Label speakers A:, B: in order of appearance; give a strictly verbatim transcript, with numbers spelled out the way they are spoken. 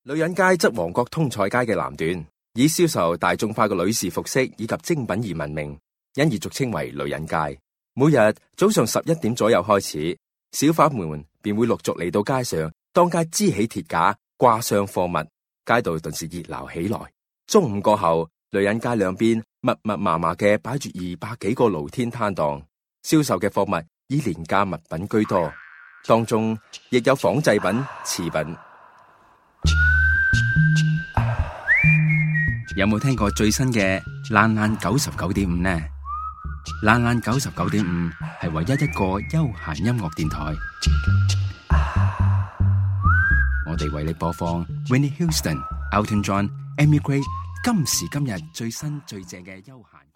A: 女人街則旺角通菜街嘅南段，以銷售大眾化嘅女士服飾以及精品而聞名，因而俗稱為女人街。每日早上十一點左右開始，小販們便會陸續嚟到街上，當街支起鐵架，掛上貨物，街道頓時熱鬧起來。中午過後，女人街兩邊密密麻麻嘅擺住二百幾個露天攤檔，銷售嘅貨物以廉價物品居多，當中亦有仿製品、瓷品。有冇聽過最新嘅爛爛九十九點五呢？爛爛九十九點五係唯一一個休閒音樂電台。我哋為你播放 Whitney Houston、Elton John、Amy Grant 今時今日最新最正嘅休閒。